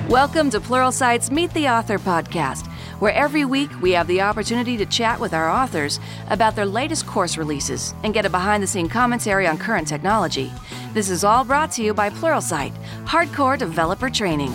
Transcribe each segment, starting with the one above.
Welcome to Pluralsight's Meet the Author podcast, where every week we have the opportunity to chat with our authors about their latest course releases and get a behind-the-scenes commentary on current technology. This is all brought to you by Pluralsight, hardcore developer training.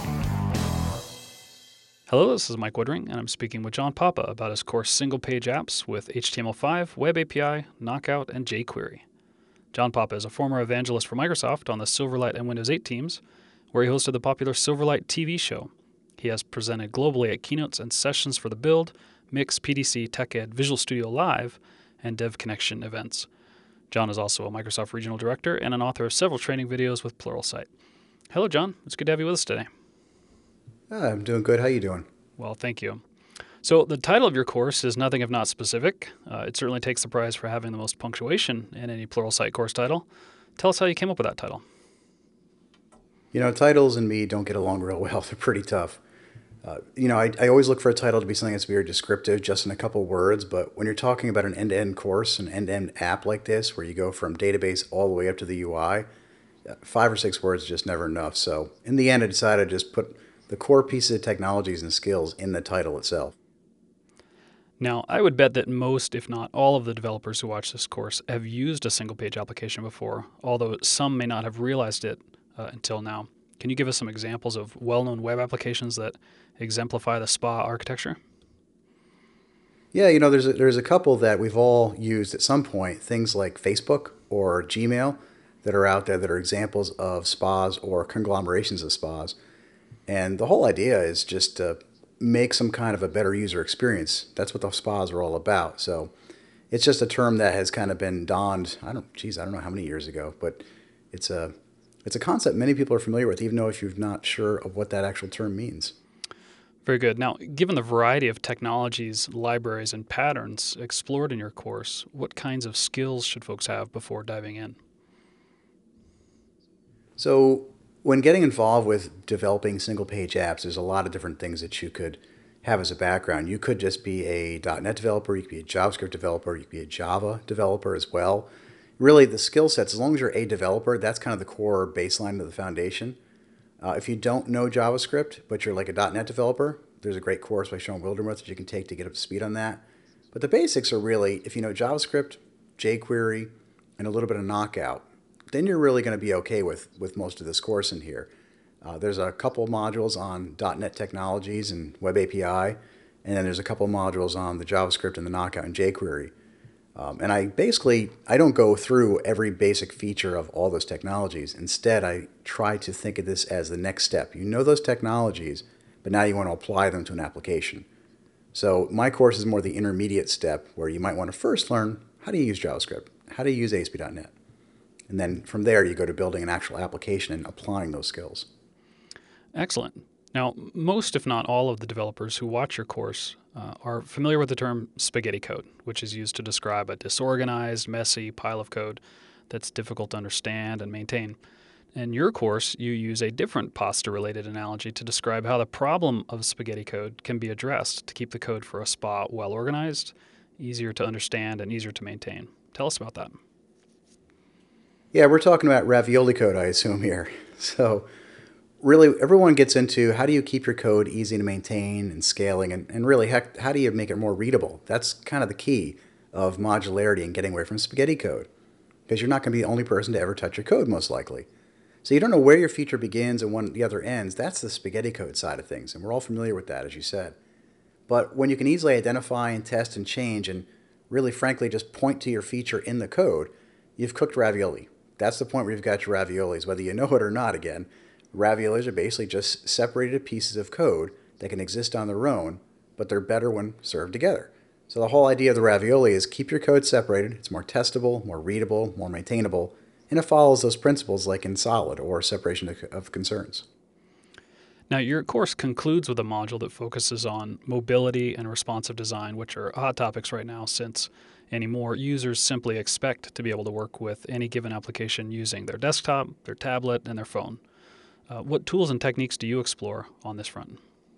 Hello, this is Mike Woodring, and I'm speaking with John Papa about his course Single-Page Apps with HTML5, Web API, Knockout, and jQuery. John Papa is a former evangelist for Microsoft on the Silverlight and Windows 8 teams, where he hosted the popular Silverlight TV show. He has presented globally at keynotes and sessions for the Build, Mix, PDC, TechEd, Visual Studio Live, and Dev Connection events. John is also a Microsoft Regional Director and an author of several training videos with Pluralsight. Hello, John. It's good to have you with us today. I'm doing good. How you doing? Well, thank you. So the title of your course is nothing if not specific. It certainly takes the prize for having the most punctuation in any Pluralsight course title. Tell us how you came up with that title. You know, titles and me don't get along real well. They're pretty tough. I always look for a title to be something that's very descriptive, just in a couple words. But when you're talking about an end-to-end course, an end-to-end app like this, where you go from database all the way up to the UI, 5 or 6 words is just never enough. So in the end, I decided to just put the core pieces of technologies and skills in the title itself. Now, I would bet that most, if not all, of the developers who watch this course have used a single-page application before, although some may not have realized it until now. Can you give us some examples of well-known web applications that exemplify the SPA architecture? Yeah, there's a couple that we've all used at some point, things like Facebook or Gmail that are out there that are examples of SPAs or conglomerations of SPAs. And the whole idea is just to make some kind of a better user experience. That's what the SPAs are all about. So it's just a term that has kind of been donned, I don't know how many years ago, but it's a concept many people are familiar with, even though if you're not sure of what that actual term means. Very good. Now, given the variety of technologies, libraries, and patterns explored in your course, what kinds of skills should folks have before diving in? So when getting involved with developing single-page apps, there's a lot of different things that you could have as a background. You could just be a .NET developer, you could be a JavaScript developer, you could be a Java developer as well. Really, the skill sets, as long as you're a developer, that's kind of the core baseline of the foundation. If you don't know JavaScript, but you're like a .NET developer, there's a great course by Sean Wildermuth that you can take to get up to speed on that. But the basics are really, if you know JavaScript, jQuery, and a little bit of Knockout, then you're really going to be okay with most of this course in here. There's a couple modules on .NET technologies and Web API, and then there's a couple modules on the JavaScript and the Knockout and jQuery. And I don't go through every basic feature of all those technologies. Instead, I try to think of this as the next step. You know those technologies, but now you want to apply them to an application. So my course is more the intermediate step where you might want to first learn how to use JavaScript, how to use ASP.NET. And then from there, you go to building an actual application and applying those skills. Excellent. Now, most, if not all, of the developers who watch your course are familiar with the term spaghetti code, which is used to describe a disorganized, messy pile of code that's difficult to understand and maintain. In your course, you use a different pasta-related analogy to describe how the problem of spaghetti code can be addressed to keep the code for a SPA well-organized, easier to understand, and easier to maintain. Tell us about that. Yeah, we're talking about ravioli code, I assume, here. So really, everyone gets into how do you keep your code easy to maintain and scaling, and really, how do you make it more readable? That's kind of the key of modularity and getting away from spaghetti code, because you're not going to be the only person to ever touch your code, most likely. So you don't know where your feature begins and when the other ends. That's the spaghetti code side of things, and we're all familiar with that, as you said. But when you can easily identify and test and change and really, frankly, just point to your feature in the code, you've cooked ravioli. That's the point where you've got your raviolis, whether you know it or not, again. Raviolis are basically just separated pieces of code that can exist on their own, but they're better when served together. So the whole idea of the ravioli is keep your code separated. It's more testable, more readable, more maintainable, and it follows those principles like in SOLID or separation of concerns. Now, your course concludes with a module that focuses on mobility and responsive design, which are hot topics right now since anymore users simply expect to be able to work with any given application using their desktop, their tablet, and their phone. What tools and techniques do you explore on this front?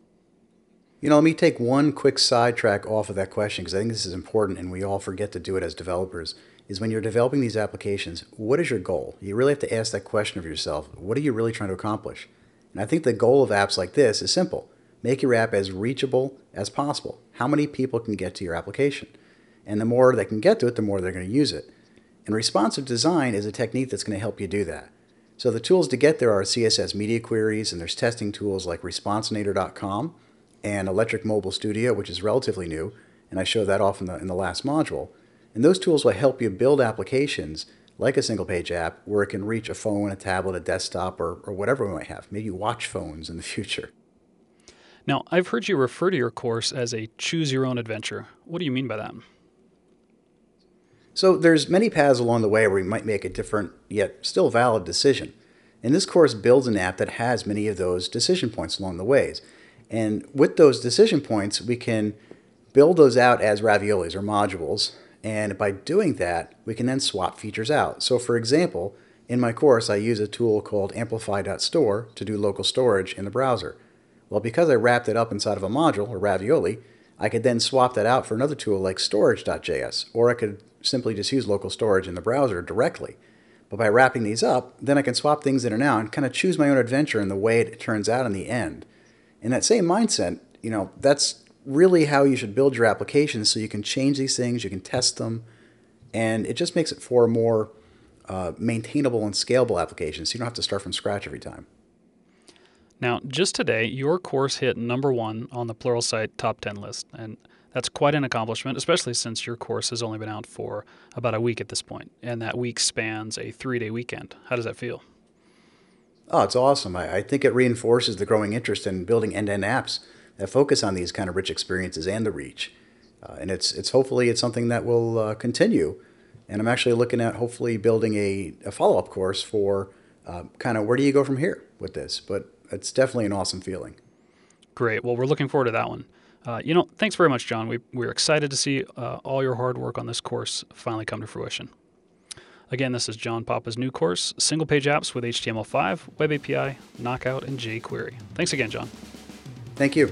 Let me take one quick sidetrack off of that question, because I think this is important and we all forget to do it as developers, is when you're developing these applications, what is your goal? You really have to ask that question of yourself. What are you really trying to accomplish? And I think the goal of apps like this is simple. Make your app as reachable as possible. How many people can get to your application? And the more they can get to it, the more they're going to use it. And responsive design is a technique that's going to help you do that. So the tools to get there are CSS media queries, and there's testing tools like Responsinator.com and Electric Mobile Studio, which is relatively new, and I showed that off in the last module. And those tools will help you build applications like a single-page app where it can reach a phone, a tablet, a desktop, or whatever we might have. Maybe watch phones in the future. Now, I've heard you refer to your course as a choose-your-own-adventure. What do you mean by that? So there's many paths along the way where we might make a different yet still valid decision. And this course builds an app that has many of those decision points along the ways. And with those decision points, we can build those out as raviolis or modules. And by doing that, we can then swap features out. So for example, in my course, I use a tool called amplify.store to do local storage in the browser. Well, because I wrapped it up inside of a module, or ravioli, I could then swap that out for another tool like storage.js, or I could simply just use local storage in the browser directly. But by wrapping these up, then I can swap things in and out and kind of choose my own adventure in the way it turns out in the end. In that same mindset, that's really how you should build your applications, so you can change these things, you can test them, and it just makes it for a more maintainable and scalable application, so you don't have to start from scratch every time. Now, just today, your course hit #1 on the Pluralsight top 10 list, and that's quite an accomplishment, especially since your course has only been out for about a week at this point, and that week spans a 3-day weekend. How does that feel? Oh, it's awesome. I think it reinforces the growing interest in building end-to-end apps that focus on these kind of rich experiences and the reach. And it's hopefully it's something that will continue. And I'm actually looking at hopefully building a follow-up course for kind of where do you go from here with this. But it's definitely an awesome feeling. Great. Well, we're looking forward to that one. Thanks very much, John. We're excited to see all your hard work on this course finally come to fruition. Again, this is John Papa's new course, Single Page Apps with HTML5, Web API, Knockout, and jQuery. Thanks again, John. Thank you.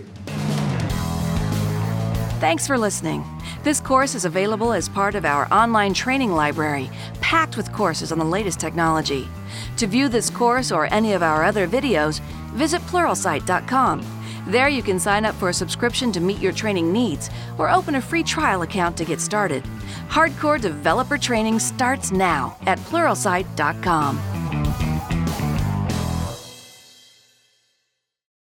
Thanks for listening. This course is available as part of our online training library, packed with courses on the latest technology. To view this course or any of our other videos, visit Pluralsight.com. There you can sign up for a subscription to meet your training needs or open a free trial account to get started. Hardcore developer training starts now at Pluralsight.com.